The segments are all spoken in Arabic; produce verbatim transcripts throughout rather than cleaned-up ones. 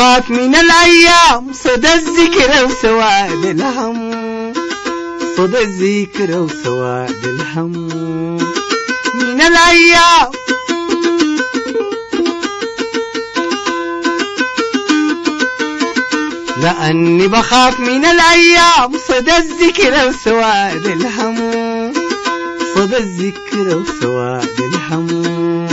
بخاف من الأيام صدى الذكر وسواد الهم، صدى الذكر وسواد الهم من الأيام. لأني بخاف من الأيام صدى الذكر وسواد الهم، صدى الذكر وسواد الهم.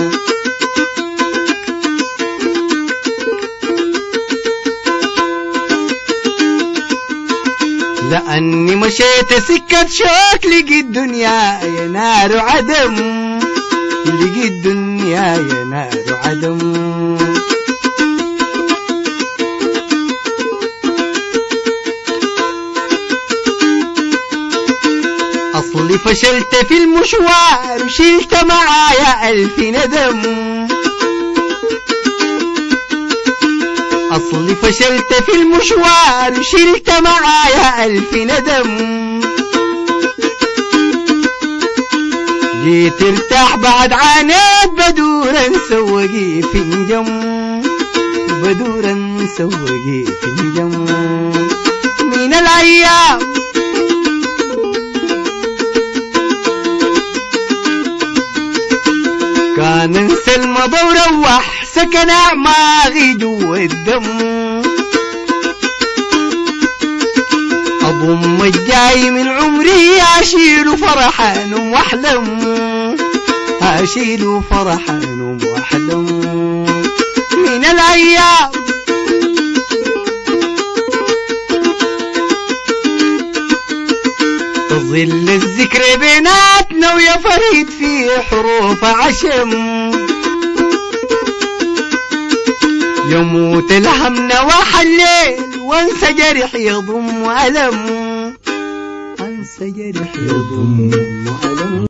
لأني مشيت سكة شوك لقيت الدنيا يا نار عدم، لقيت الدنيا يا نار عدم. أصلي فشلت في المشوار وشلت معايا ألف ندم، أصلي فشلت في المشوار وشلت معايا ألف ندم. جيت ارتاح بعد عانيت بدورا سوقي في نجم، بدورا سوقي في نجم من الأيام. كان انسى المضى وروح سكن اعماقي جوا الدم، اضم الجاي من عمري اشيل فرحان واحلم، اشيل فرحان واحلم من الايام. تظل الذكر بيناتنا ويا فريد في حروف عشم، يموت الهم نواح الليل وانسى جرح يضم ألم، انسى جرح يضم ألم.